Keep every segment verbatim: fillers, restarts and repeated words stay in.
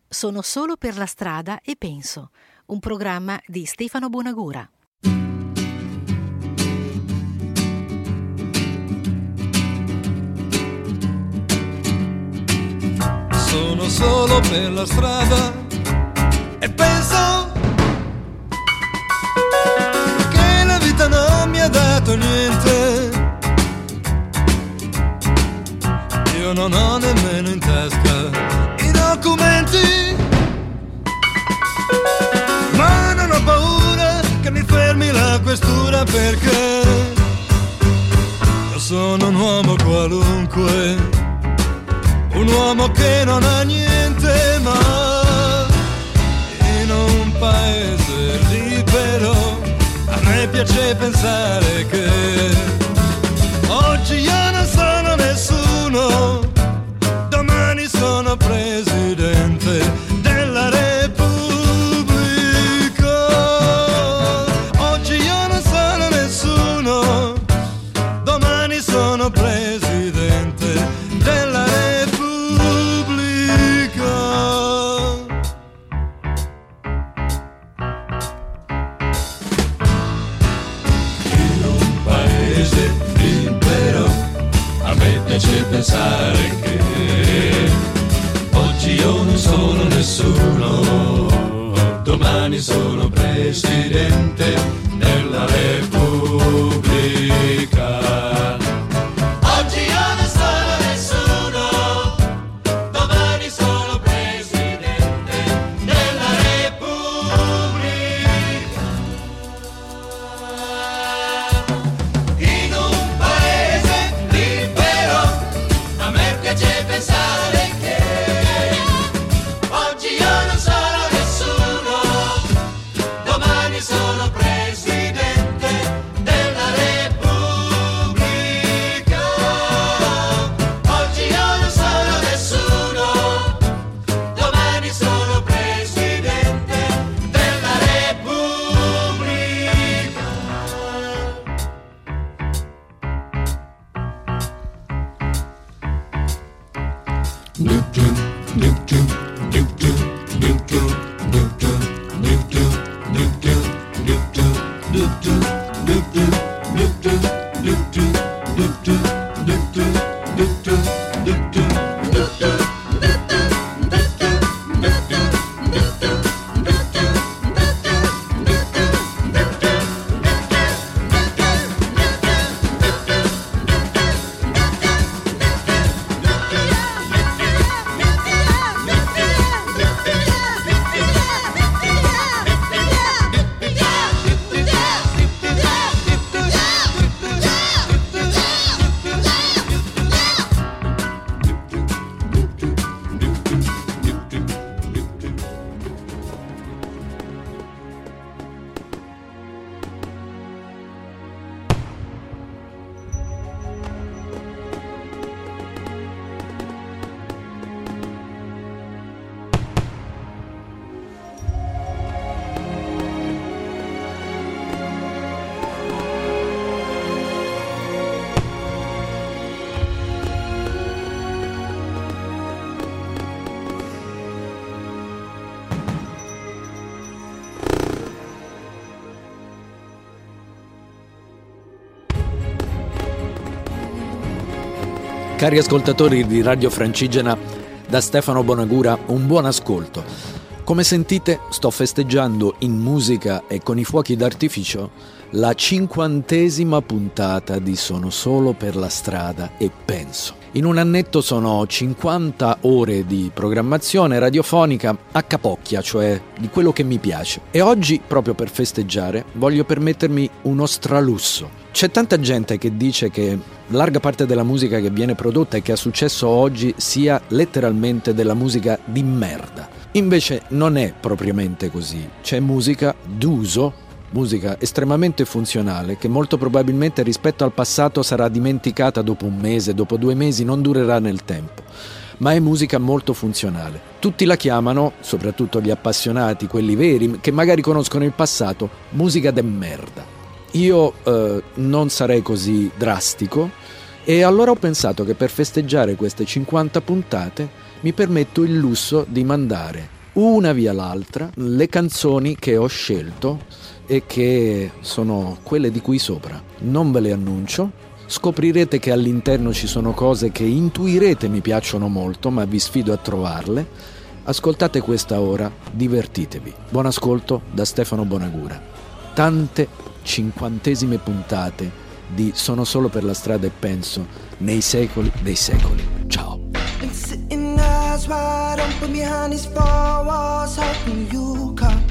Sono solo per la strada e penso, un programma di Stefano Bonagura. Sono solo per la strada e penso che la vita non mi ha dato niente. Io non ho nemmeno in tasca i documenti, ma non ho paura che mi fermi la questura, perché io sono un uomo qualunque, un uomo che non ha niente, ma in un paese libero a me piace pensare che oggi io non sono nessuno, domani sono presidente della Repubblica. Oggi io non sono nessuno, domani sono presidente della Repubblica. In un paese libero a me piace pensare che oggi io non sono nessuno, domani sono presidente della Repubblica. Oggi io non sono nessuno, domani sono presidente della Repubblica. In un paese libero a me piace pensare che oggi io non sono nessuno, domani sono presidente della Repubblica. Oggi io non sono nessuno, domani sono presidente della Repubblica. Cari ascoltatori di Radio Francigena, da Stefano Bonagura un buon ascolto. Come sentite, sto festeggiando in musica e con i fuochi d'artificio la cinquantesima puntata di Sono solo per la strada e penso. In un annetto sono cinquanta ore di programmazione radiofonica a capocchia, cioè di quello che mi piace. E oggi, proprio per festeggiare, voglio permettermi uno stralusso. C'è tanta gente che dice che larga parte della musica che viene prodotta e che ha successo oggi sia letteralmente della musica di merda. Invece non è propriamente così. C'è musica d'uso, musica estremamente funzionale, che molto probabilmente rispetto al passato sarà dimenticata dopo un mese, dopo due mesi, non durerà nel tempo. Ma è musica molto funzionale. Tutti la chiamano, soprattutto gli appassionati, quelli veri, che magari conoscono il passato, musica de merda. Io eh, non sarei così drastico e allora ho pensato che per festeggiare queste cinquanta puntate mi permetto il lusso di mandare una via l'altra le canzoni che ho scelto e che sono quelle di qui sopra. Non ve le annuncio, scoprirete che all'interno ci sono cose che intuirete mi piacciono molto, ma vi sfido a trovarle. Ascoltate questa ora, divertitevi. Buon ascolto da Stefano Bonagura. Tante cinquantesime puntate di Sono solo per la strada e penso nei secoli dei secoli. Ciao. Eyes wide open behind these four walls, hoping you come.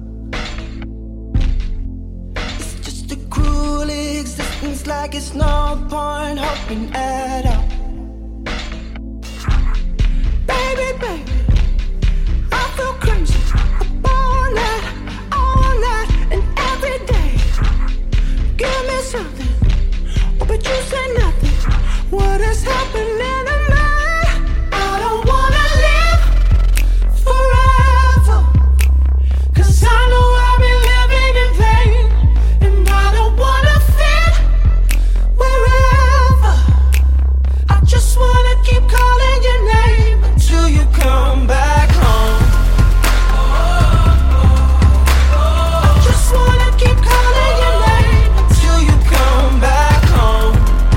It's just a cruel existence, like it's no point hoping at all. Baby, baby, I feel crazy all night, all night, and every day. Give me something, oh, but you say nothing. What is happening to me? I don't wanna live forever, 'cause I know I've been living in vain, and I don't wanna fit wherever. I just wanna keep calling your name until you come back home. I just wanna keep calling your name until you come back home.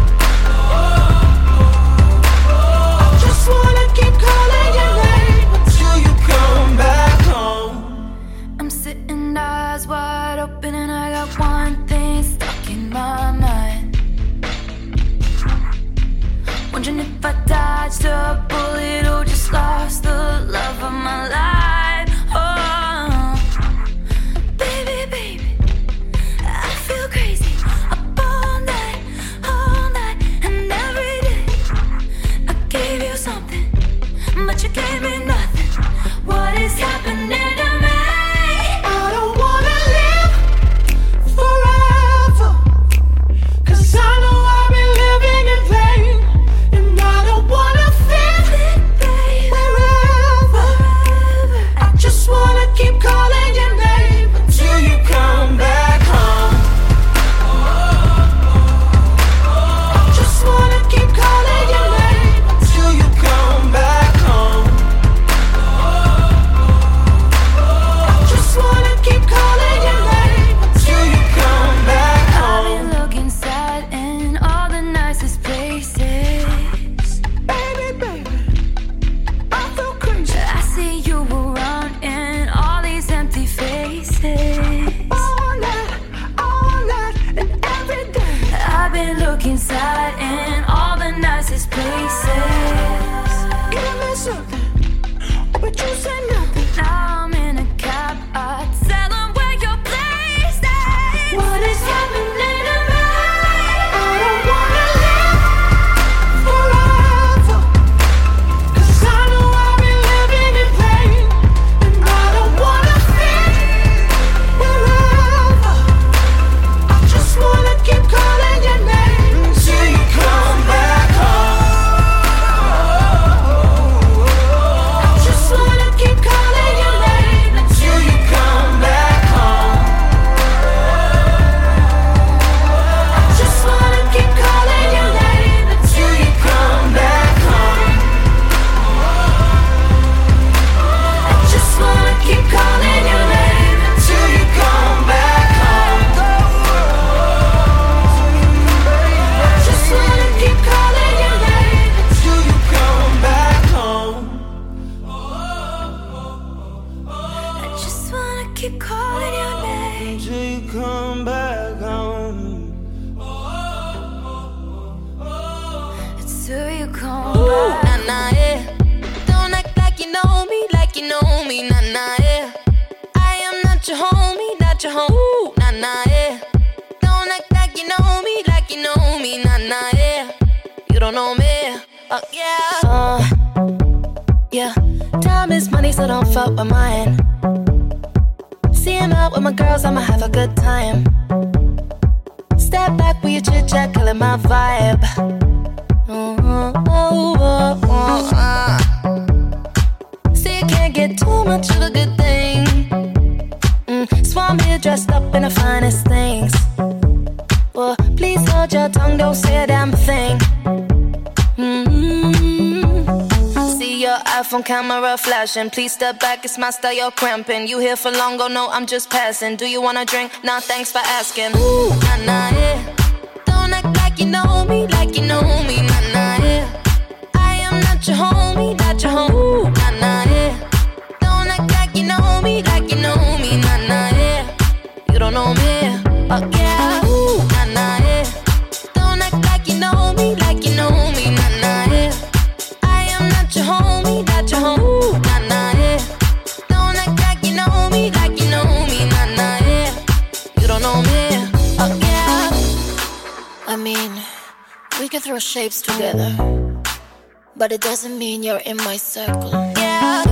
I just wanna keep calling your name until you come back home. I'm sitting eyes wide open and I got one thing stuck in my mind. Wondering if I dodged a bullet or just lost the love of my life. Oh, baby, baby, I feel crazy up all night, all night, and every day. I gave you something, but you gave me nothing. What is happening to me? I don't wanna live forever, 'cause I know I've been living in vain, and I don't wanna fit wherever. I just wanna keep calling your name until you come back home. I just wanna keep calling your name until you come back home. I just wanna keep calling your name until you come back I've home. been looking sad in all the nicest places. Baby, baby, I feel crazy I see you around in all these empty faces. all night, all night, and every day. I've been looking sad in all the nicest places. Give me something, but you say nothing. Now I'm in a cab, I tell them where your place is. What is happening to me? I don't wanna live forever, 'cause I know I've been living in vain, and I don't wanna fit wherever. I just wanna keep calling your name until you come back home. I just wanna keep calling your name until you come back home. I just wanna keep calling your name until you come back home. I just wanna keep calling your name until you come back home. I just wanna keep calling your name until you come back home. I just wanna keep calling your name. Until you come back home. Till you come back. Nah, nah, yeah. Don't act like you know me, like you know me, nah, nah, yeah. I am not your homie, not your home, nah, nah, yeah. Don't act like you know me, like you know me, nah, nah, yeah. You don't know me, fuck yeah. Uh, yeah, time is money, so don't fuck with mine. Seeing out with my girls, I'ma have a good time. Step back with your chit chat, killing my vibe. Oh, oh, oh, oh, uh. See, you can't get too much of a good thing. Mm, so I'm here dressed up in the finest things. Well, please hold your tongue, don't say a damn thing. Mm-hmm. See your iPhone camera flashing. Please step back, it's my style, you're cramping. You here for long, oh no, I'm just passing. Do you wanna drink? Nah, thanks for asking. Ooh, nah, nah, yeah. Don't act like you know me, like you know me, nah, nah, yeah. I am not your homie, not your homie, ooh, nah, nah, yeah. Don't act like you know me, like you know me, nah, nah, yeah. You don't know me, oh yeah, ooh, nah, nah, yeah. Don't act like you know me, like you know me, nah, nah, yeah. I am not your homie, not your homie, ooh, nah, nah, yeah. Don't act like you know me, like you know me, nah, nah, yeah. You don't know me, oh yeah. I mean, we could throw shapes together, but it doesn't mean you're in my circle. Yeah.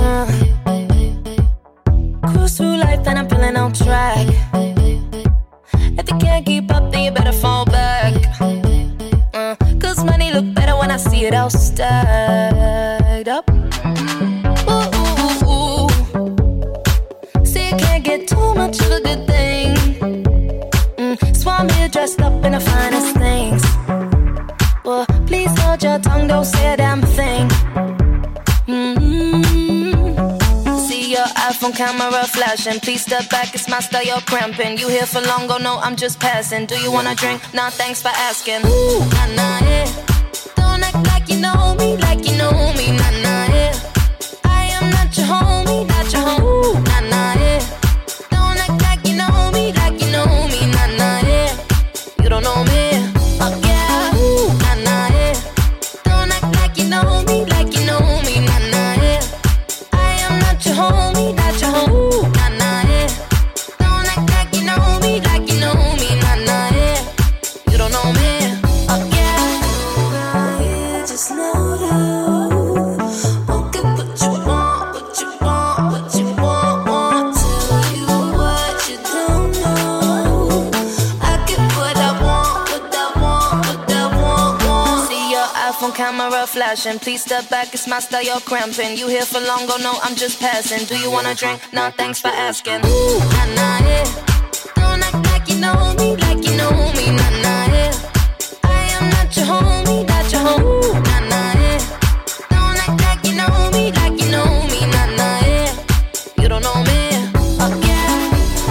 Uh, cruise through life and I'm feeling on track. If you can't keep up, then you better fall back. Uh, Cause money look better when I see it all stacked up. Ooh, ooh, ooh, ooh. See, you can't get too much of a good thing. Mm, so I'm here dressed up in the finest things. Well, please hold your tongue, don't say a damn thing. Mm-hmm. See your iPhone camera flashing. Please step back, it's my style, you're cramping. You here for long, oh no, I'm just passing. Do you wanna drink? Nah, thanks for asking. Ooh, nah, nah, yeah. Don't act like you know me, like you know me, nah, nah, yeah. I am not your homie, not your homie, ooh, nah, nah, yeah. Don't act like you know me, like you know me, nah, nah, yeah. You don't know me, oh yeah, ooh, nah, nah, yeah. Don't act like you know me, like you know me, nah, nah, yeah. I am not your homie, not your homie, ooh, nah, nah, yeah. Don't act like you know me, like you know me, nah, nah, yeah. You don't know me, oh yeah. You just know that won't get what you want, what you want, what you want, want. Tell you what you don't know. I get what I want, what I want, what I want, want. See your iPhone camera flashing. Please step back, it's my style, you're cramping. You here for long, oh no, I'm just passing. Do you wanna drink? Nah, thanks for asking. Ooh, nah, nah, yeah. Don't act like you know me, like you know me, nah, nah, yeah. I am not your homie, not your homie, ooh, nah, nah, yeah. Don't act like you know me, like you know me, nah, nah, yeah. You don't know me, oh yeah.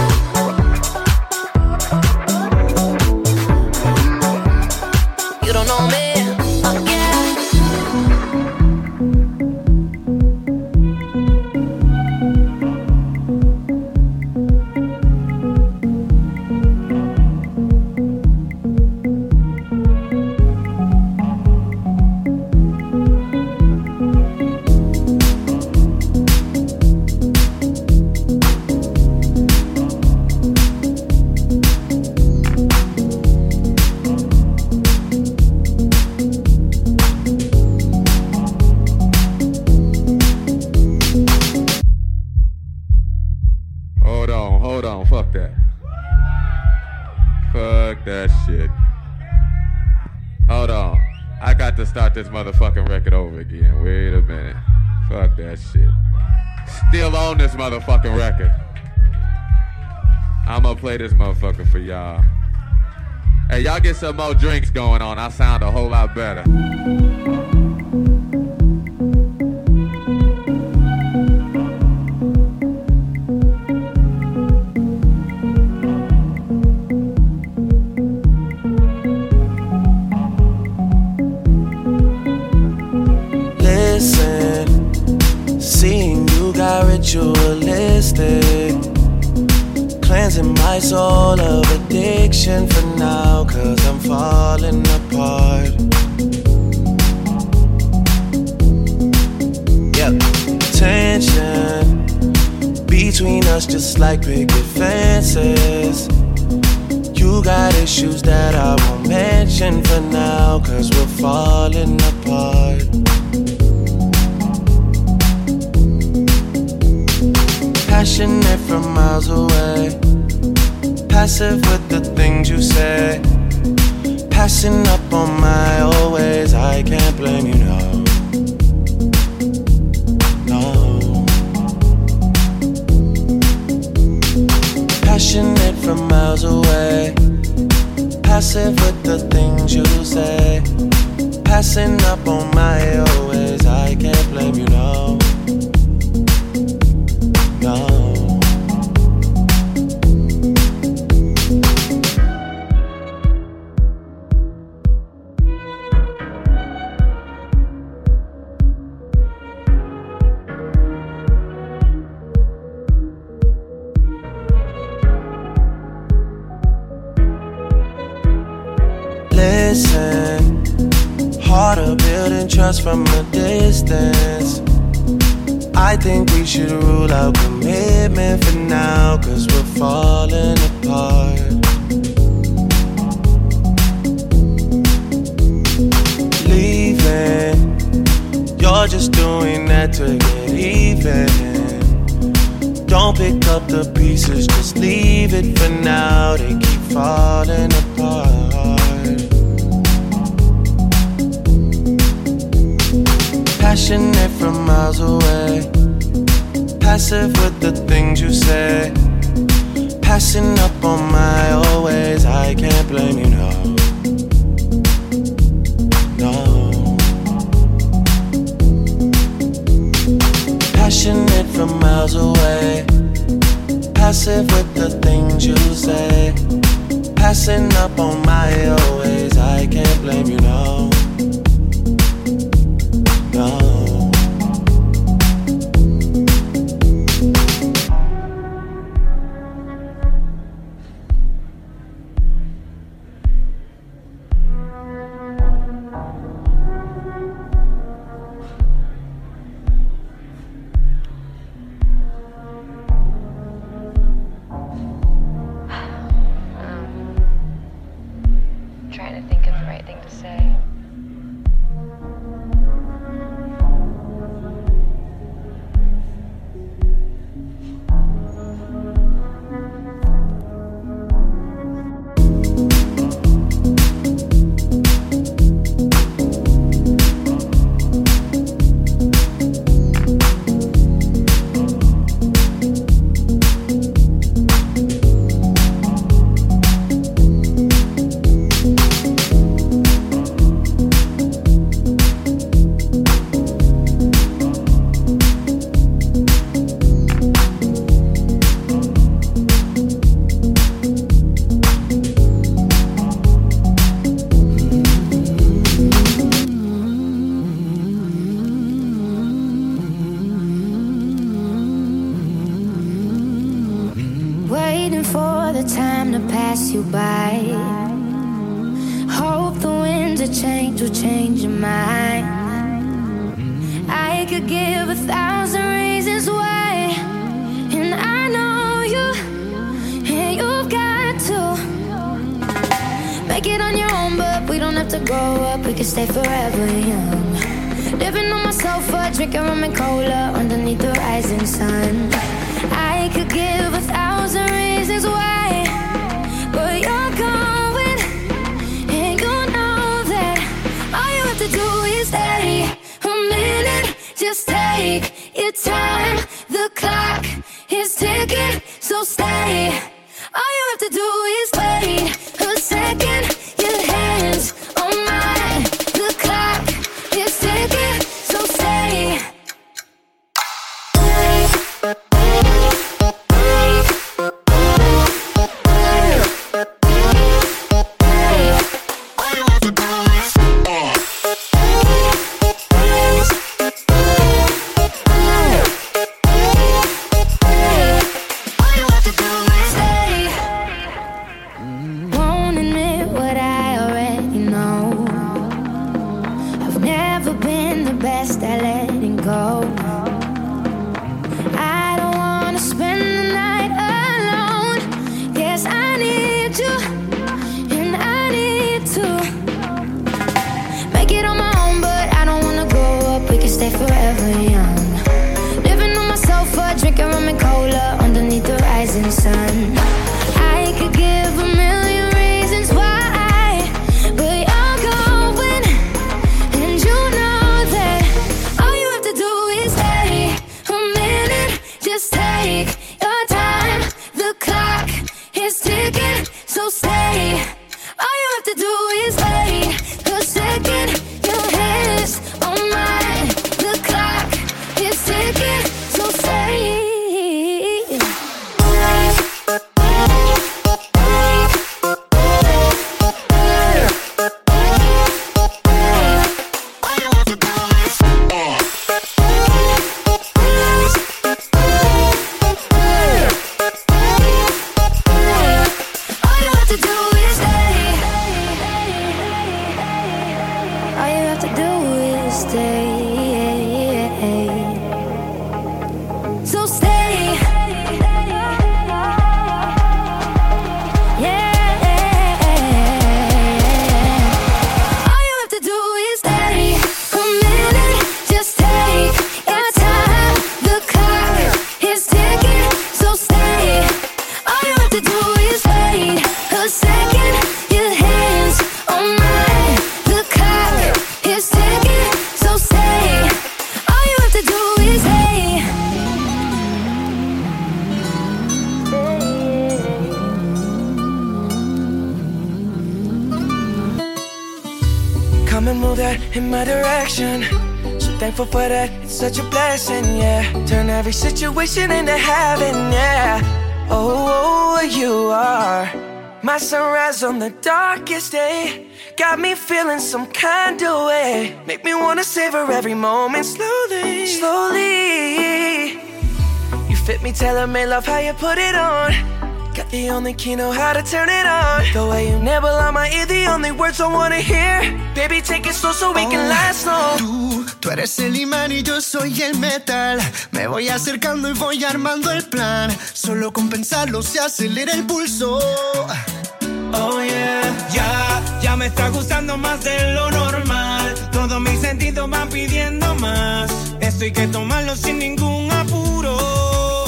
You don't know me, oh yeah. Hold on, hold on, fuck that. Fuck that shit. Hold on. I got to start this motherfucking record over again. Wait a minute. Fuck that shit. Still on this motherfucking record. I'ma play this motherfucker for y'all. Hey, y'all get some more drinks going on. I sound a whole lot better. Ritualistic, cleansing my soul of addiction for now, cause I'm falling apart. Yep, tension between us just like picket fences. You got issues that I won't mention for now, cause we're falling apart. Passionate from miles away, passive with the things you say, passing up on my old ways. I can't blame you, no, no. Passionate from miles away, passive with the things you say, passing up on my old ways. I can't blame you, no. us from a distance. I think we should rule out commitment for now, cause we're falling apart. Leaving, you're just doing that to get even. Don't pick up the pieces, just leave it for now. They keep falling apart. Passionate from miles away, passive with the things you say, passing up on my always. I can't blame you, no. No. Passionate from miles away, passive with the things you say, passing up on my always. I can't blame you, no. No. move that in my direction. So thankful for that, it's such a blessing, yeah. Turn every situation into heaven, yeah. Oh, you are my sunrise on the darkest day. Got me feeling some kind of way. Make me wanna savor every moment slowly, slowly. You fit me, tailor-made, love how you put it on. Got the only key, know how to turn it on. The way you nibble on my ear, the only words I wanna hear. Baby, take it slow so we oh, can last long. Tú, tú eres el imán y yo soy el metal. Me voy acercando y voy armando el plan. Solo con pensarlo se acelera el pulso. Oh yeah, ya, ya me está gustando más de lo normal. Todos mis sentidos van pidiendo más. Esto hay que tomarlo sin ningún apuro.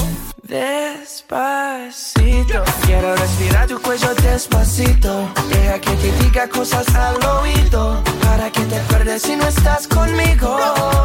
Despacito, quiero respirar tu cuello despacito. Deja que te diga cosas al oído, para que te acuerdes si no estás conmigo.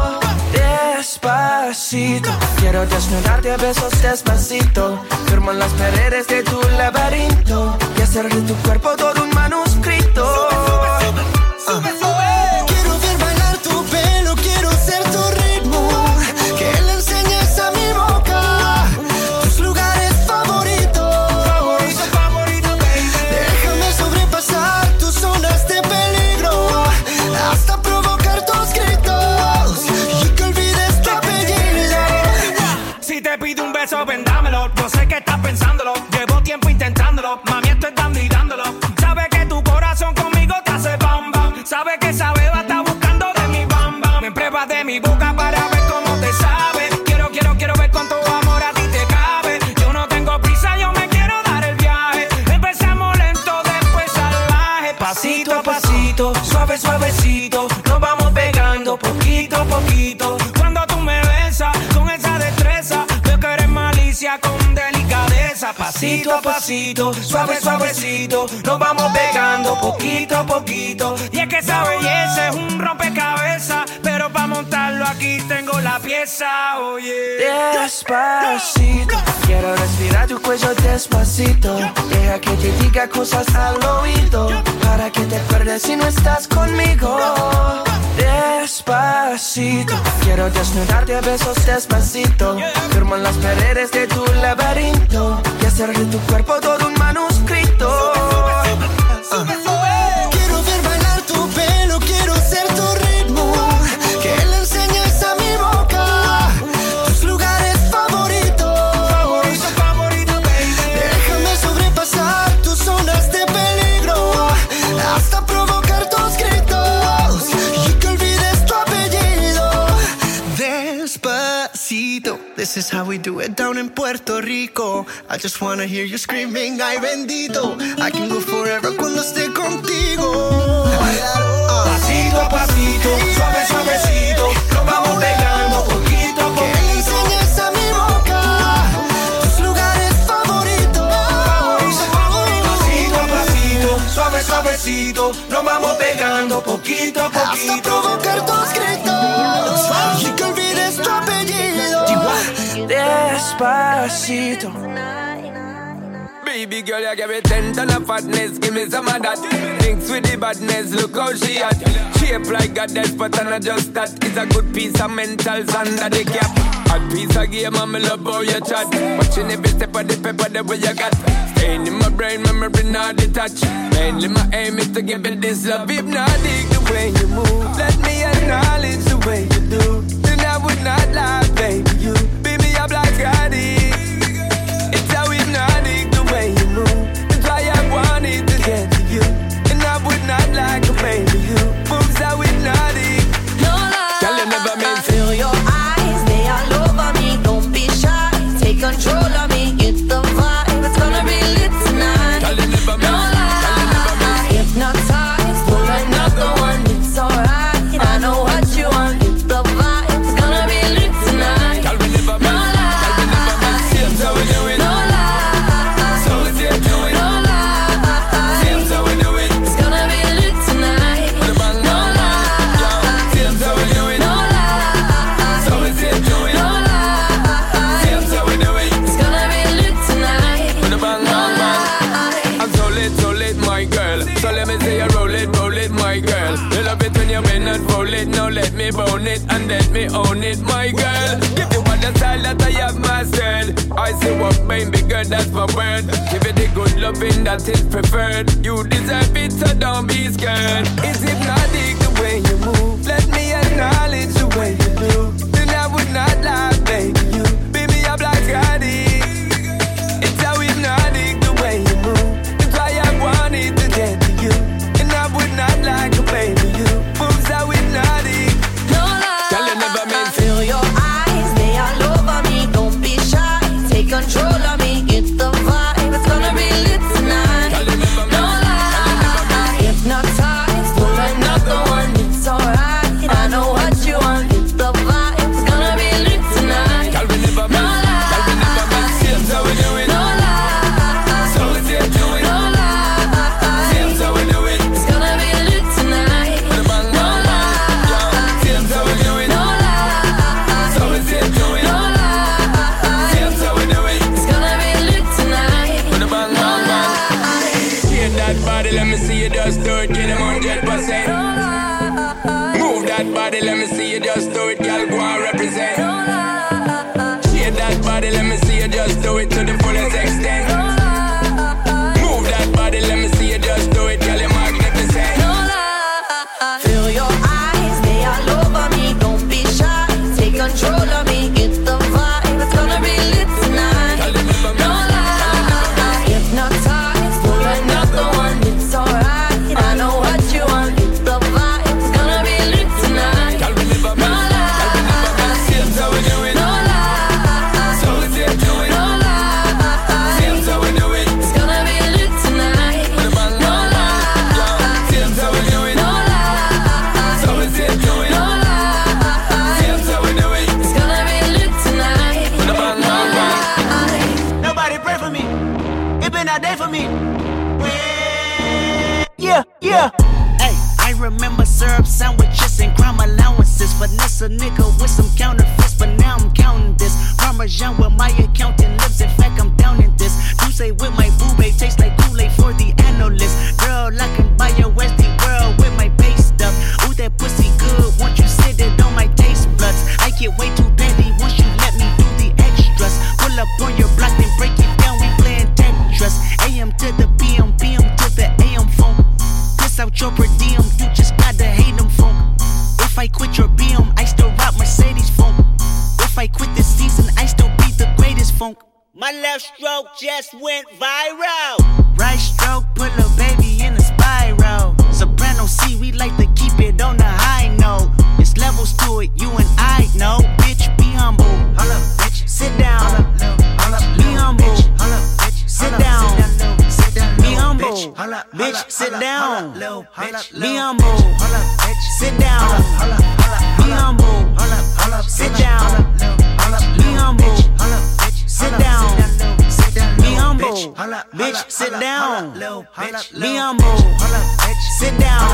Despacito, quiero desnudarte a besos despacito. Firmo en las paredes de tu laberinto y hacer de tu cuerpo todo un manuscrito. Sube, sube, sube. Quiero ver bailar tu pelo, quiero ser tu ritmo. Que le enseñes a mi boca tus lugares favoritos. Favorito, favorito, baby. Déjame sobrepasar tus zonas de peligro hasta provocar tus gritos y que olvides tu apellido. Si te pido un beso, ven dámelo. Yo sé que estás pensándolo. Llevo tiempo intentándolo. Mami, estoy dando y dándolo. Sabes que tu corazón conmigo te hace bam bam. Sabes que esa beba está buscando de mi bam bam. Me pruebas de mi boca para ver cómo te sabe. Quiero, quiero, quiero ver cuánto amor a ti te cabe. Yo no tengo prisa, yo me quiero dar el viaje. Empezamos lento, después salvaje. Pasito a pasito, suave, suavecito. Nos vamos pegando poquito a poquito. Cuando tú me besas con esa destreza, veo que eres malicia con delicadeza. Pasito a pasito, suave, suavecito. Nos vamos pegando poquito a poquito. Y es que esa belleza es un rompecabezas, pero para montarlo aquí tengo la pieza, oye. Despacito, quiero respirar tu cuello despacito. Deja que te diga cosas al oído, para que te acuerdes si no estás conmigo. Despacito, quiero desnudarte a besos despacito. Firmo en las paredes de tu laberinto y hacer de tu cuerpo todo un manuscrito. Sube, sube. Quiero ver bailar tu pelo, quiero ser tu ritmo. Que le enseñes a mi boca tus lugares favoritos. Favorito, favorito, baby. Déjame sobrepasar tus zonas de peligro hasta provocar tus gritos y que olvides tu apellido. Despacito, this is how we do it down in Puerto Rico. I just wanna hear you screaming, ay bendito. I can go forever cuando esté contigo. Pasito a pasito, suave, suavecito. Nos vamos pegando poquito a Que le poquito. enseñes a mi boca tus lugares favoritos. Pasito a pasito, suave, suavecito. Nos vamos pegando poquito a Hasta poquito. provocar tus gritos y que olvides tu apellido. Despacito. Baby girl, you give me ten ton of fatness, give me some of that. Mix with the badness, look how she hot. Shape like a death, but I'm not just that. It's a good piece of mentals under the cap. A piece of game, I'm love how you chat. Watching every step of the paper, the way you got. Staying in my brain, memory not detached. Mainly my aim is to give it this love. If not, dig the way you move. Let me acknowledge the way you do. Then I would not lie, baby. You beat me up like I did. It's how hypnotic the way you move. That's why I wanted to get to you. And I would not like to baby you. Moves how hypnotic. No lie, Girl, you never meant to. feel your eyes, they all over me. Don't be shy, take control of me. It's the vibe, it's gonna be lit tonight. Girl, you never No meant. Girl, you never meant. lie, hypnotized, pull another one. It's alright, me bone it and let me own it, my girl. Give you all the style that I have mastered. I say what made me good, that's my word. Give you the good loving that is preferred. You deserve it, so don't be scared. It's hypnotic the way you move. Let me acknowledge the way you do. Then I would not lie, baby. You beat me up like Scotty. It's how hypnotic the way you move. That's why I wanted to get to you. And I would not like a baby. You moves how hypnotic. No lie. Girl, you never meant to. Feel your eyes, they all over me. Don't be shy. Take control of me. Get the vibe. It's gonna be lit tonight. Girl, you never No meant lie. Hypnotized. Pull another one. It's alright. I know what you want. Get the vibe. It's gonna be lit tonight. Girl, we never No meant. lie. Girl, we never meant. Seems how we do it. No lie. So we say do it. No lie. Seems how we do it. It's gonna be lit tonight. The bang, No bang, bang. lie. Seems how we do it. No lie. So we say do it. No lie. Seems how we do it. It's gonna be lit tonight. The bang, No bang, bang. lie. Get that body, let me see you just do it. Get him one hundred percent. No lie. Move that body, let me see you just do it. Girl, go and represent. No lie. Get that body, let me see you just do it to the fullest extent. No lie. Move that body, let me see you just do it. Girl, you're magnificent. No lie. Feel your eyes, they all over me. Don't be shy. Take control of me. Get the vibe. It's gonna be lit tonight. Girl, you never No meant. lie. Hypnotized. Pull another one. It's alright. I know what you want. Get the vibe. It's gonna be lit tonight. Girl, we never No meant. Girl, we never meant. lie. Seems how we do it. No lie. So we say do it. No lie. Seems how we do it. It's gonna be lit tonight. The bang, No bang, bang. lie. Seems how we do it. No lie. So we say do it. No lie. Seems how we do it. It's gonna be lit tonight. The bang, No bang, bang. lie. Nobody pray for me. It been a day for me. Yeah, yeah. Hey, I remember syrup sandwiches and crime allowances. Finesse a nigga with some counterfeits, but now I'm counting this. Parmesan with my accountant lips. In fact, I'm down in this. You say with my boo babe tastes like Kool-Aid for the analyst. Girl, I can buy your Westie world with my base stuff. Ooh, that pussy good. Once you sit it on my taste buds, I get way too petty once you let me do the extras. Pull up on your block and break it down. We playing Tetris. A M to the P M, P M to the A M phone. Piss out your per diem, you just gotta hate them funk. If I quit your B M, I still rock Mercedes funk. If I quit this season, I still be the greatest funk. My left stroke just went viral. Right stroke put a baby in a spiral. Soprano C, we like to keep it on the high note. It's levels to it, you and I know. Bitch, be humble. Hold up, bitch. Sit down. Hold up, be humble. Hold up, bitch. Sit down. Be humble. Bitch, sit down. Be humble. Sit down. Be humble. Sit down. Be humble. Sit down. Be humble. Bitch, sit down. Be humble. Sit down.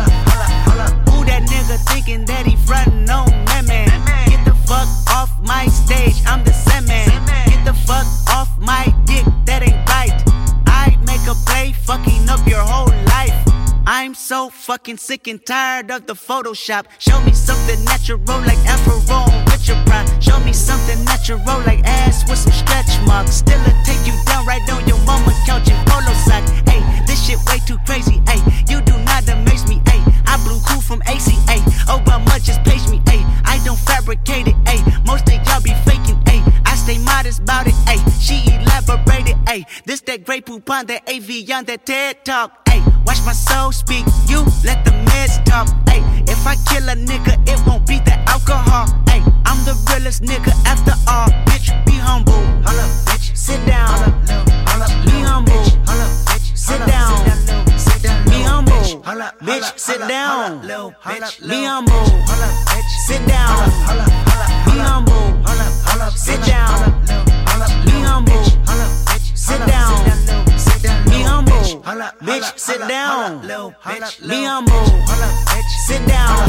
Who that nigga thinking that he frontin' on that man? Get the fuck off my stage, I'm the Sandman. Get the fuck off my dick, that ain't right. I make a play, fucking up your whole life. I'm so fucking sick and tired of the Photoshop. Show me something natural like Afro with your pride. Show me something natural like ass with some stretch marks. Still a take you down right on your mama couch in polo socks. Ayy, this shit way too crazy. Ayy, you do not amaze me. Ayy, I blew cool from A C A. Obama just page me. Ayy, I don't fabricate it. Ayy, most of y'all be faking. Ayy, I stay modest about it. Ayy, she elaborated. Ayy, this that Grey Poupon, that A V on that TED Talk. Ayy, watch my soul speak. You let the meds talk. Ayy, if I kill a nigga, it won't be the alcohol. Ayy, I'm the realest nigga after all. Bitch, be humble. Hold up, bitch. Sit down. Be humble. Sit down. Be humble. Bitch, sit down. Be humble. Sit down. Be humble. Sit down. Be humble. Sit down. Be humble. Bitch, sit down. Be humble. Sit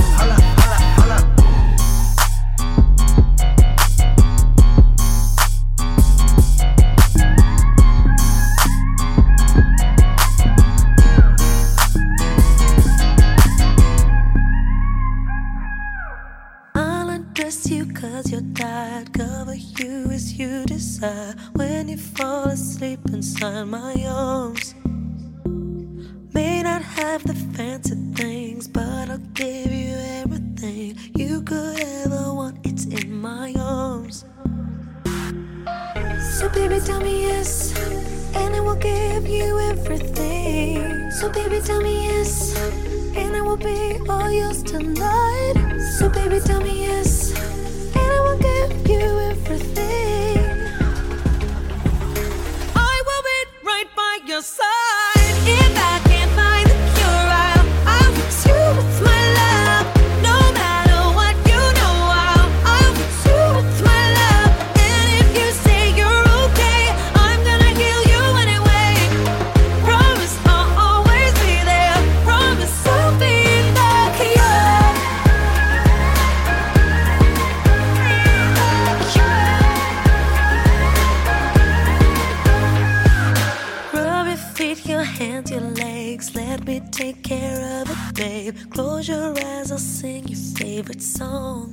down. sigh when you fall asleep inside my arms. May not have the fancy things, but I'll give you everything you could ever want. It's in my arms. So baby, tell me yes, and I will give you everything. So baby, tell me yes, and I will be all yours tonight. So baby, tell me yes, and I will give you everything. I will be right by your side. If I can't find the cure, I'll, I'll fix you with my love. No matter what, you know I'll, I'll fix you with my love. And if you say you're okay, I'm gonna heal you anyway. Promise I'll always be there. Promise I'll be the cure. Rub your feet, your hands, your legs. Let me take care of it, babe. Close your eyes, I'll sing your favorite song.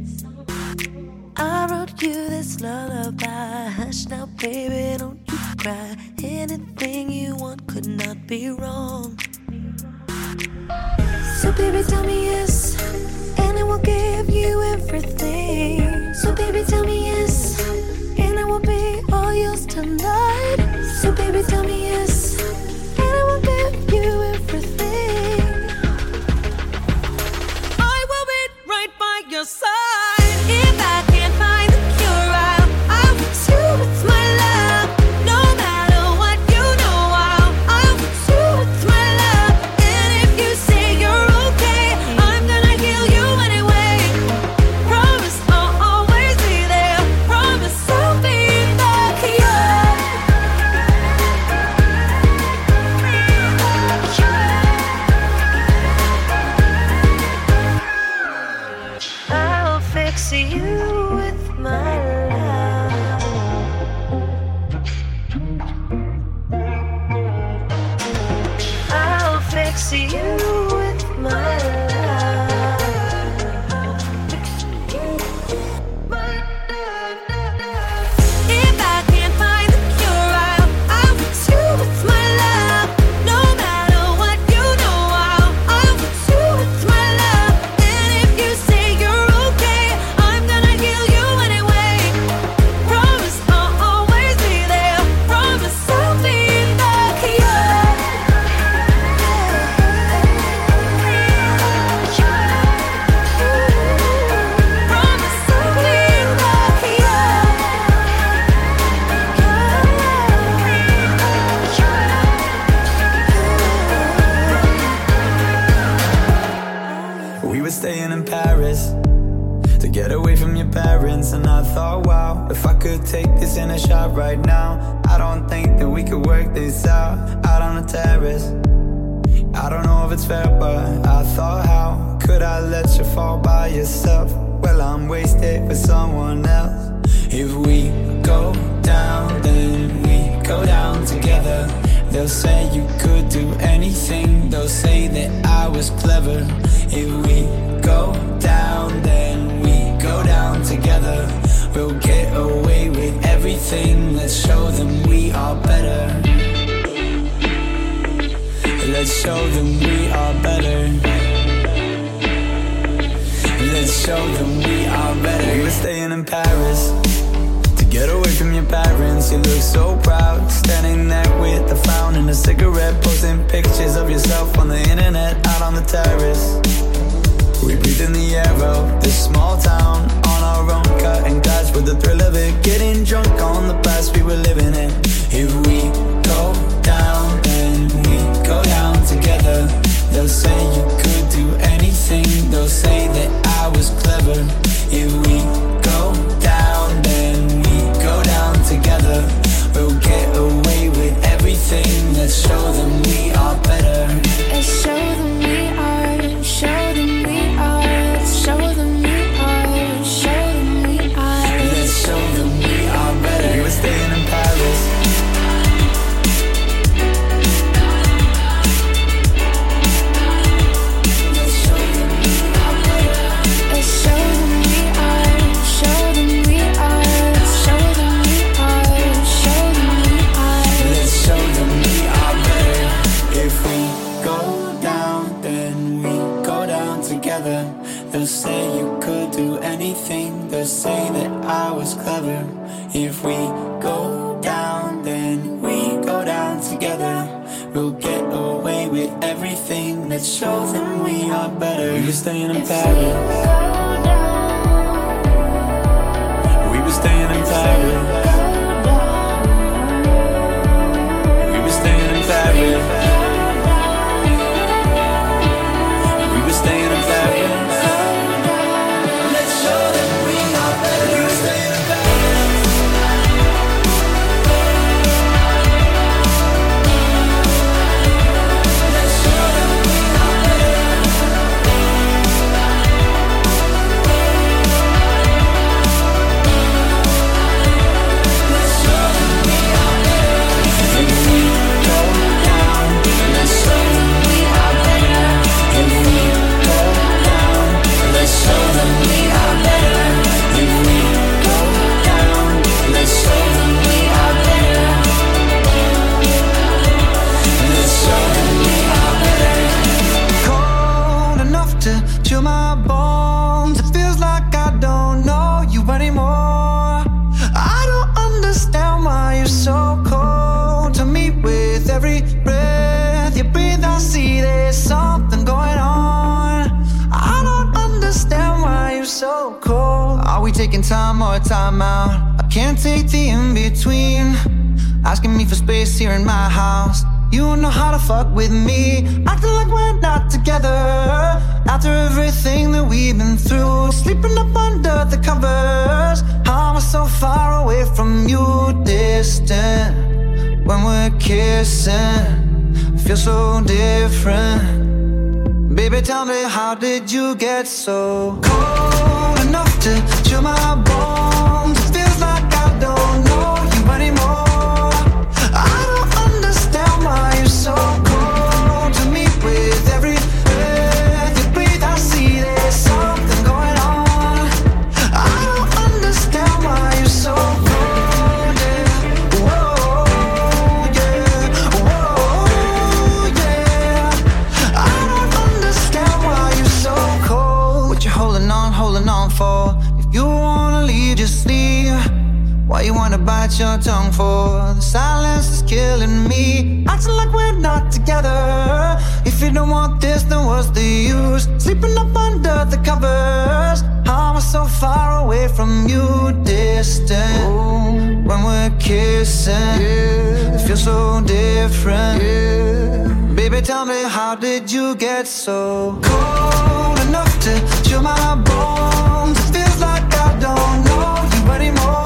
I wrote you this lullaby. Hush now, baby, don't you cry. Anything you want could not be wrong. So baby, tell me yes, and I will give you everything. So baby, tell me yes, and I will be all yours tonight. So baby, tell me yes, and I will give you everything. I will be right by your side. If I can't find the cure, I'll, I'll fix you with my love. No matter what, you know I'll, I'll fix you with my love. And if you say you're okay, I'm gonna heal you anyway. Promise I'll always be there. Promise I'll be the cure. I'll fix you with my love. I'll fix you with my love. If I can't find the cure, I'll, I'll fix you with my love. No matter what, you know I'll, I'll fix you with my love. And if you say you're okay, I'm gonna heal you anyway. Promise I'll always be there. Promise I'll be the cure. Promise I'll be the We were staying in Paris to get away from your parents, and I thought, wow, if I could take this in a shot right now, I don't think that we could work this out out on the terrace. I don't know if it's fair, but I thought, how could I let you fall by yourself? Well, I'm wasted with someone else. If we go down, then we go down together. They'll say you could do anything. They'll say that I was clever. If we go down, then we go down together. We'll get away with everything. Let's show them we are better. Let's show them we are better. Let's show them we are better. We were staying in Paris to get away from your parents. You look so proud, standing there with a frown and a cigarette, posting pictures of yourself on the internet, out on the terrace. We breathe in the air of this small town, on our own, cutting glass with the thrill of it, getting drunk on the past we were living in. If we go down, then we go down together. They'll say you could do anything. They'll say that I was clever. If we go down, then we go down together. We'll get away with everything. Let's show them we are better. Let's show them we are. Show them we are. Let's show them we If we go down, then we go down together. We'll get away with everything that shows them we are better. We were staying in Paris. We were staying in Paris. We were staying in Paris. We were staying in Paris. Let's show them we are better. We were staying in chill my bones. It feels like I don't know you anymore. I don't understand why you're so cold to me. With every breath you breathe, I see there's something going on. I don't understand why you're so cold. Are we taking time or time out? I can't take the in-between. Asking me for space here in my house. You don't know how to fuck with me. Acting like we're not together. After everything that we've been through, sleeping up under the covers. How am I so far away from you, distant? When we're kissing, I feel so different. Baby, tell me, how did you get so cold enough to chill my bones? It feels like I don't know you anymore. I don't understand why you're so cold to me. With every breath you breathe, I see there's something going on. I don't understand why you're so cold, yeah. Whoa, yeah. Whoa, yeah. I don't understand why you're so cold. What you holding on, holding on for? If you wanna leave, just leave. Why you wanna bite your tongue for? The silence is killing me. Acting like we're not together. If you don't want this, then what's the use? Sleeping up under the covers. How am I so far away from you, distant? Ooh, when we're kissing, yeah. It feels so different, yeah. Baby, tell me, how did you get so cold enough to chill my bones? It feels like I don't know you anymore.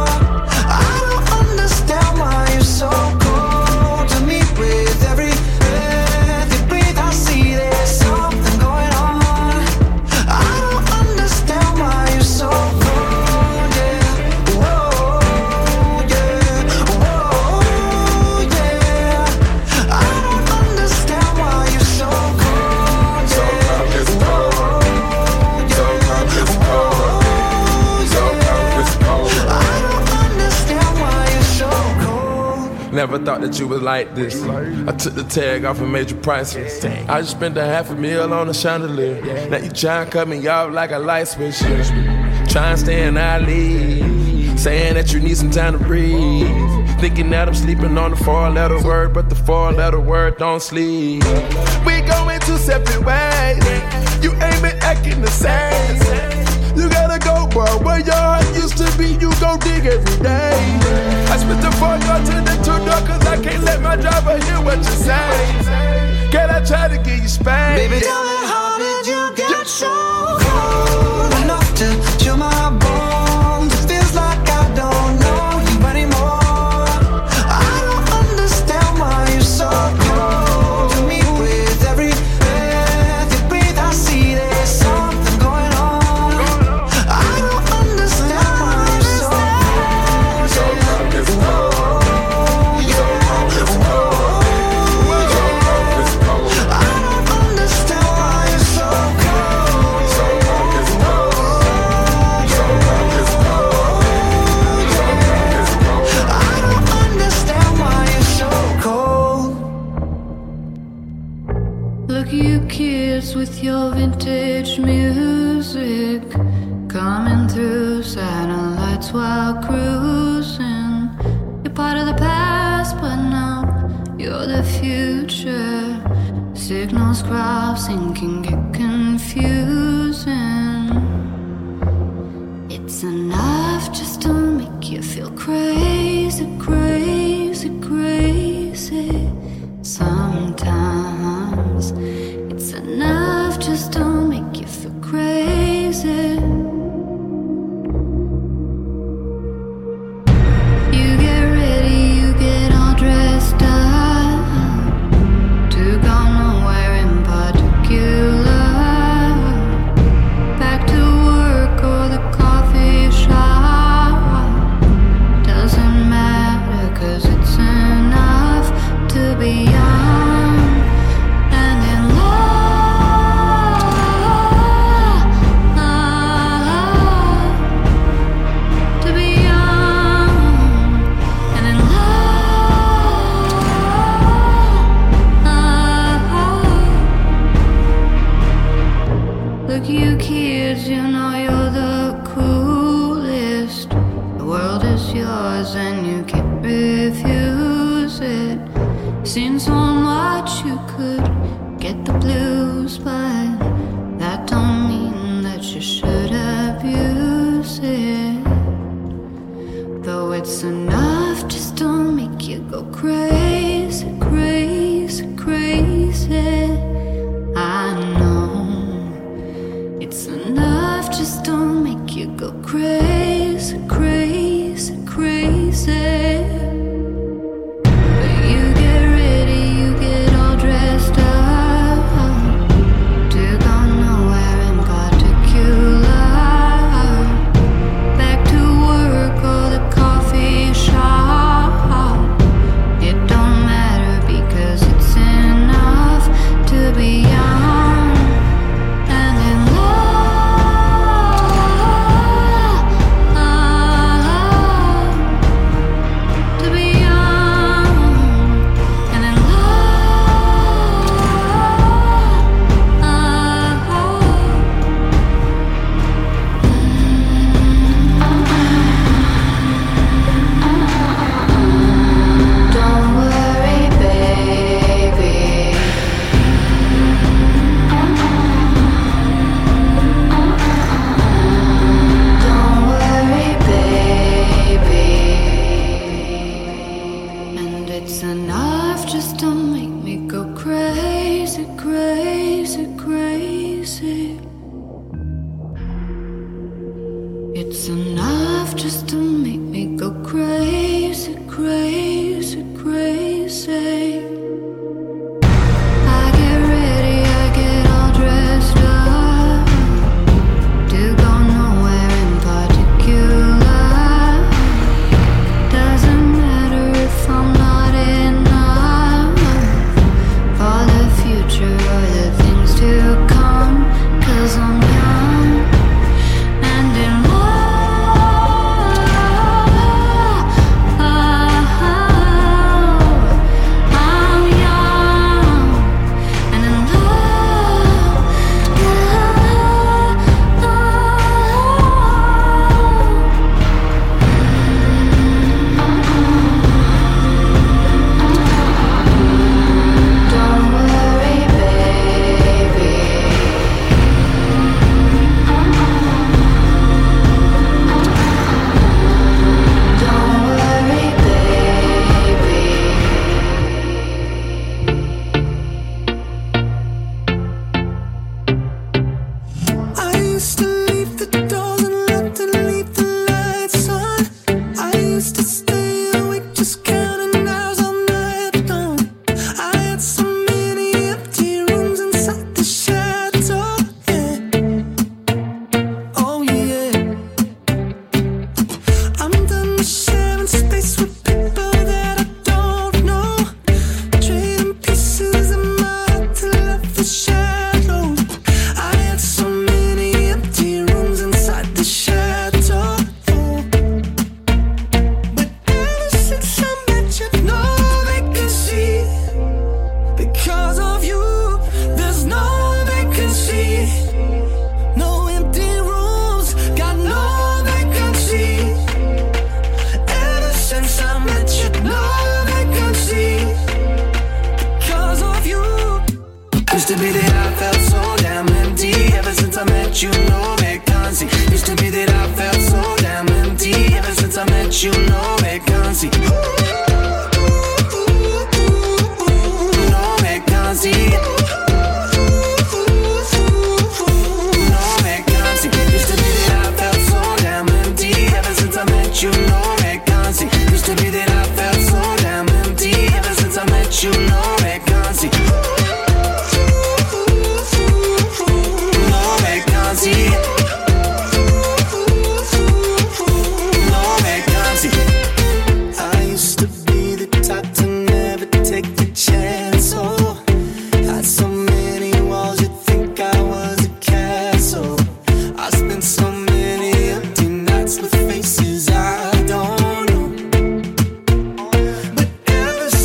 Why you're so cold to me? With every breath you breathe, I see there's something going on. I don't understand why you're so cold, yeah. Whoa, yeah. Whoa, yeah. I don't understand why you're so cold, yeah. So cold, it's cold. So cold, it's cold. So cold, it's cold. I don't understand why you're so cold. Never thought that you was like this. I took the tag off and made you priceless. I just spent a half a meal on a chandelier. Now you try and cut me off like a light switch. Try and stay in our league, saying that you need some time to breathe. Thinking that I'm sleeping on the four-letter word, but the four-letter word don't sleep. We going two separate ways. You ain't been acting the same. You gotta go, bro. Where your heart used to be, you go dig every day. I spit the four door to the two door, cause I can't let my driver hear what you say. Can I try to get you spanked? Baby, tell me, how did you get so cold enough to chill my bones? It feels like I don't know you anymore. I don't understand why you're so cold to me. With every breath you breathe, I see there's something going on. I don't understand why you're so cold. So cold, it's cold. So cold, it's cold. So cold, it's cold. I don't understand why you're so cold. So cold, it's cold. So cold, it's cold. So cold, it's cold. I don't understand why you're so cold. Look at you kids with your vintage music, coming through satellites while cruising. for the future. Signals crossing can get confusing. It's enough just to make you feel crazy, crazy, crazy. Sometimes it's enough just to make you feel crazy. You get ready, you get all dressed up to go nowhere in particular. Back to work or the coffee shop. Doesn't matter, 'cause it's enough to be young and in love. To be young and in love. Look, you kids, you know you're the coolest. The world is yours and you can't refuse it. Seen so much you could get the blues, but that don't mean that you should abuse it. Though it's enough just to make you go crazy, crazy, crazy. I know it's enough just to make you go crazy, crazy, crazy. But you get ready, you get all dressed up to go nowhere in particular. Back to work or the coffee shop. It don't matter, because it's enough to be young and in love. To be young and in love. Don't worry, baby. Don't worry, baby. And it's enough just to make me go crazy, crazy, crazy. It's enough just to make me go crazy, crazy, crazy. I get ready, I get all dressed up to go nowhere in particular. Doesn't matter if I'm not enough.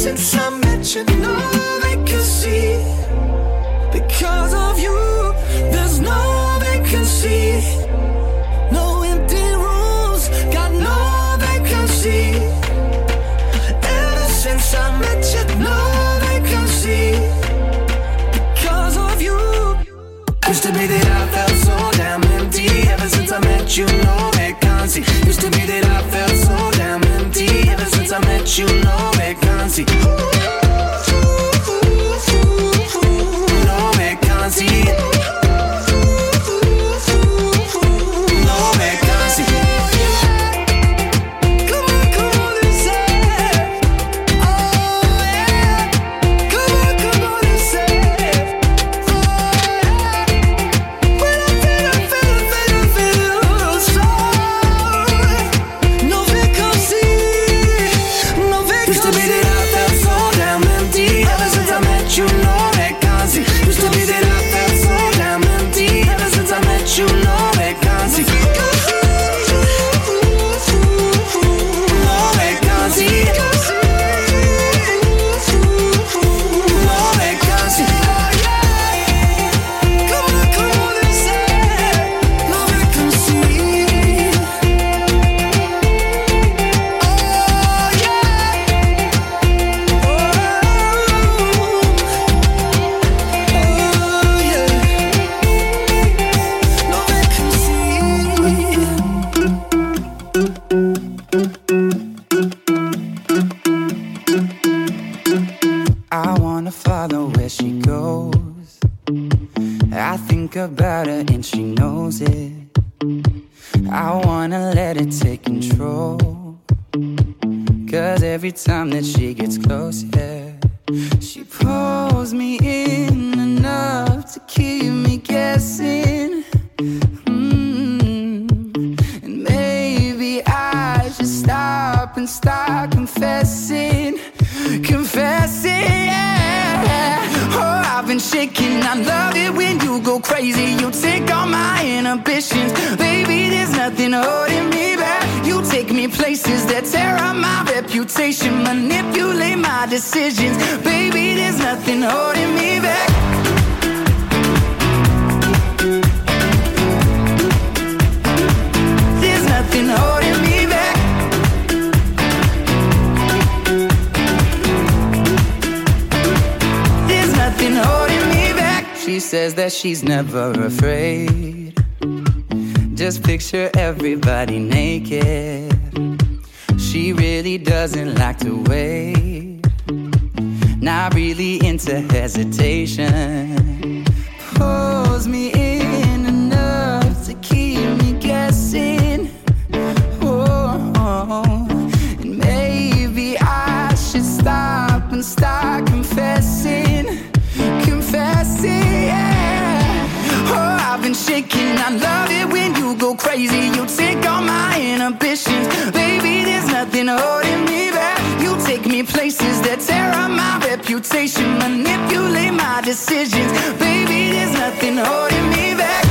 since I met you, no vacancy. Because of you, there's no vacancy. No empty rooms, got no vacancy. Ever since I met you, no vacancy. Because of you. Used to be that I felt so damn empty. Ever since I met you, no vacancy. Used to be that I felt so damn empty. Ever since I met you, no vacancy. No vacancy. No vacancy. Come on, come on and say. Oh yeah. Come on, come on and say. When I feel, I feel, I feel, I feel so. No vacancy. No vacancy. Used to be that I felt so damn empty. Ever since I met you, no vacancy. Used to be that I felt so damn empty. Ever since I met you, no vacancy. No vacancy. No vacancy. Come on, come on and say. No vacancy. Oh yeah. Oh yeah. No vacancy. I wanna follow where she goes. I think about her and she knows it. I wanna let it take control. Cause every time that she gets close, yeah, she pulls me in enough to keep me guessing. Mm. And maybe I should stop and start confessing. Confessing, yeah. Oh, I've been shaking. I love it when you go crazy. You take all my inhibitions. Baby, there's nothing holding me back. You take me places that tear up my reputation. Manipulate my decisions. Baby, there's nothing holding me back. There's nothing holding me back. There's nothing holding me back. She says that she's never afraid. Just picture everybody naked. She really doesn't like to wait. Not really into hesitation. Pulls me in enough to keep me guessing. Oh, oh. And maybe I should stop and start confessing. Confessing, yeah. Oh, I've been shaking. I love it when you go crazy. You take all my inhibitions. Baby, there's nothing holding me back. You take me places that tear up my reputation. Manipulate my decisions. Baby, there's nothing holding me back.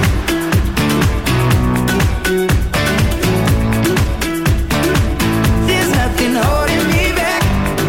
There's nothing holding me back.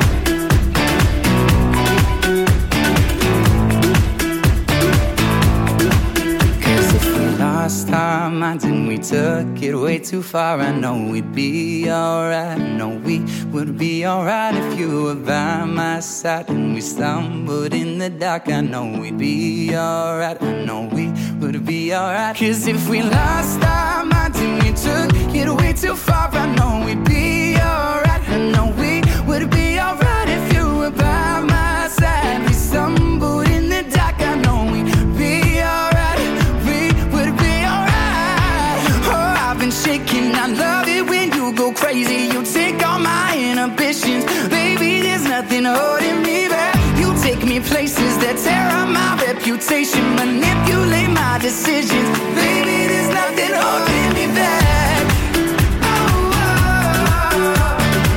Cause if we lost our minds and we took it way too far, I know we'd be alright. I know we would be alright if you were by my side. And we stumbled in the dark, I know we'd be alright. I know we would be alright. Cause if we lost our minds and we took it way too far, I know we'd be alright. I know we would be alright if you were by my side. We stumbled in the dark, I know we'd be alright. We would be alright. Oh, I've been shaking. I love it when you go crazy. You take all my inhibitions. Baby, there's nothing holding me back. You take me places that tear up my reputation. Manipulate my decisions. Baby, there's nothing holding me back. Oh, oh, oh.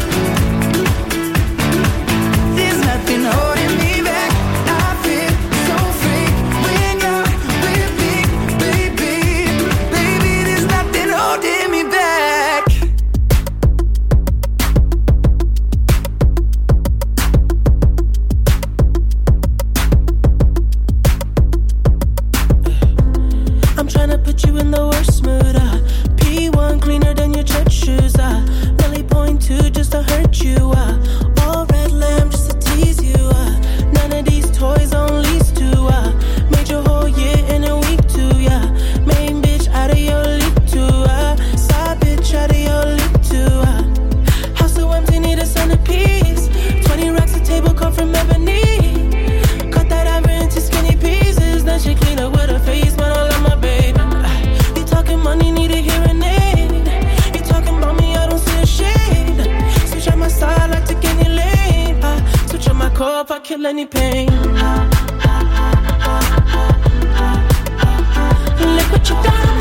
There's nothing holding me back. I feel so free when you're with me, baby. Baby, there's nothing holding me back. if I kill any pain. Look what you done.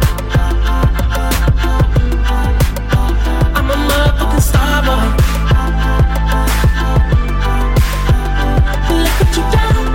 I'm a motherfucking star boy. Look what you done.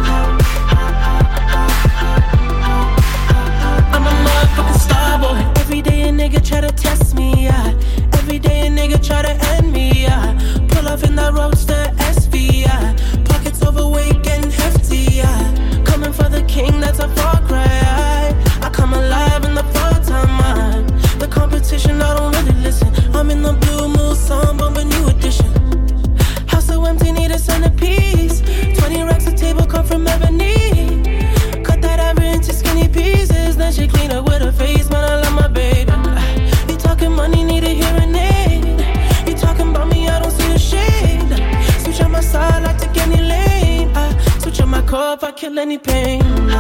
I'm a motherfucking star boy. Every day a nigga try to test me, yeah. Every day a nigga try to end me, yeah. Pull off in that roadster S V, yeah. Pockets overweight, getting hefty, yeah. Coming for the king, that's a far cry. I come alive in the fall time, man. The competition, I don't really listen. I'm in the blue mood, song, bomb a new edition. House so empty, need a centerpiece. Twenty racks of table come from ebony. Cut that ever into skinny pieces. Then she clean up with her face, man, I love my baby. You talking money, need a hearing aid. You talking about me, I don't see a shade. Switch on my side, I take any lane. I switch on my car if I kill any pain.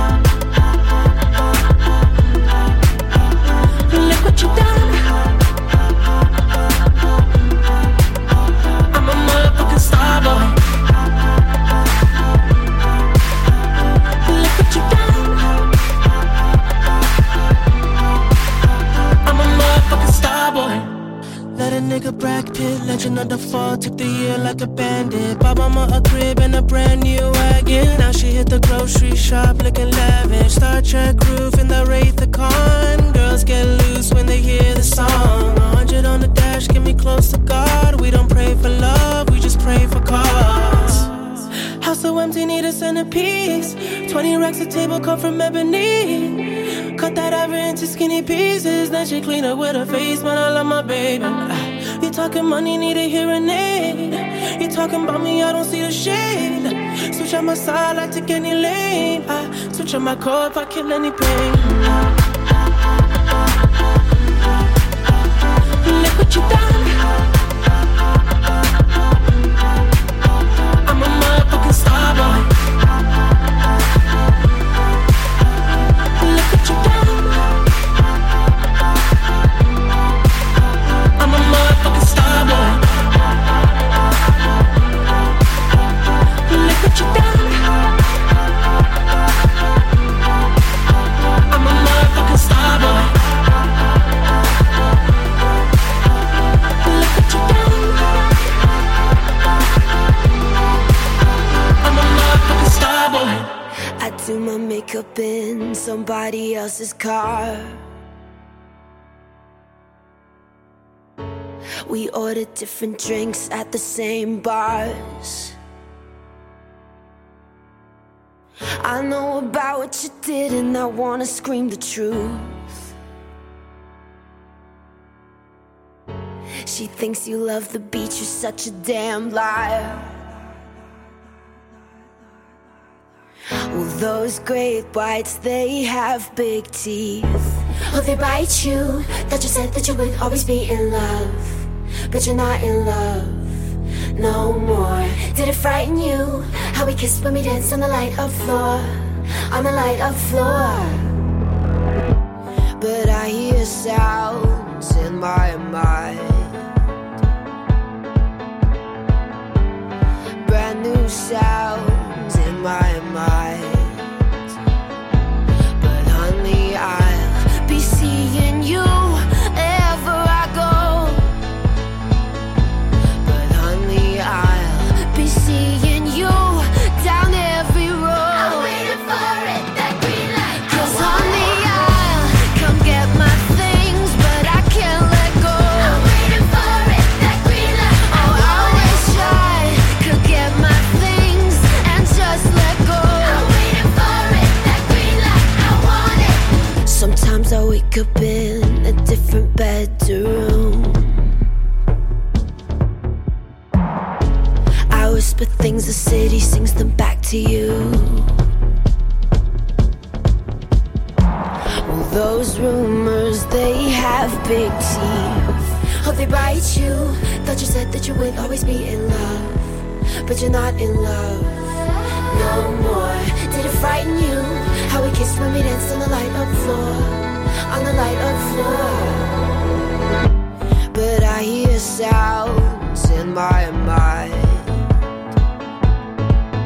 Look what you done. I'm a motherfucking star boy. Look what you done. I'm a motherfucking star boy. Let a nigga Brad Pitt, legend of the fall, took the year like a bandit. Bought mama a crib and a brand new wagon. Now she hit the grocery shop looking lavish. Star Trek roof in the Wraith the Con. Girls get loose when they hear the song. A hundred on the dash, get me close to God. We don't pray for love, we just pray for cause. House so empty, need a centerpiece. Twenty racks of table come from ebony. Cut that ever into skinny pieces. Then she clean up with her face, man, I love my baby. You talking money, need a hearing aid. You talking about me, I don't see the shade. Switch on my side, I take any lane. I switch on my car if I kill any pain. Look what you done. I'm a motherfucking star boy. Look what you done. I'm a motherfucking star boy. Look what you done. I'm a motherfucking star boy. Look what you done. I'm a motherfucking star boy. I do my makeup in somebody else's car. We order different drinks at the same bars. I know about what you did and I wanna scream the truth. She thinks you love the beach, you're such a damn liar. Well, those great whites, they have big teeth. Oh, they bite you. Thought you said that you would always be in love, but you're not in love no more. Did it frighten you how we kissed when we danced on the light of floor, on the light of floor? But I hear sounds in my mind, brand new sounds in my mind. But honey, I'll be seeing you wherever I go. But honey, I'll be seeing you down every road. I'm waiting for it, that green light. 'Cause honey, I'll come get my things, but I can't let go. I'm waiting for it, that green light. Oh, I wish I could get my things and just let go. I'm waiting for it, that green light. I want it. Sometimes I wake up in a different bedroom. I whisper things, the city sings them back to you. Well, those rumors, they have big teeth. Oh, they bite you. Thought you said that you would always be in love, but you're not in love no more. Did it frighten you how we kissed when we danced on the light of floor, on the light of floor? But I hear sounds in my mind,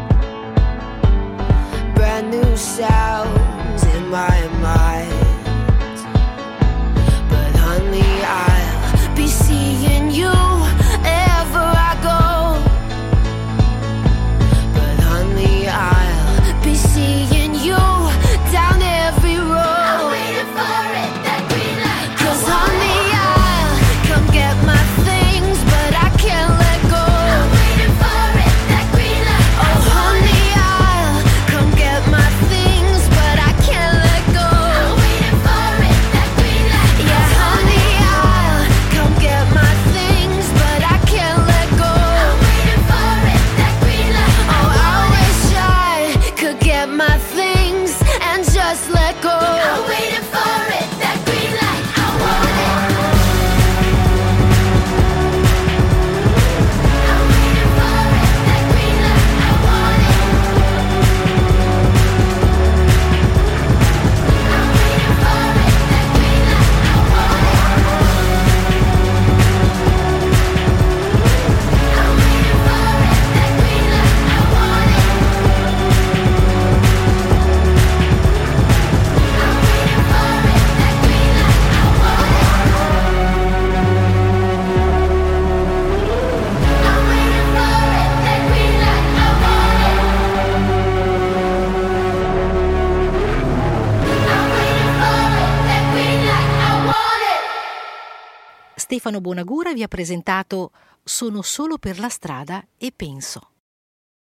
Stefano Bonagura vi ha presentato Sono solo per la strada e penso.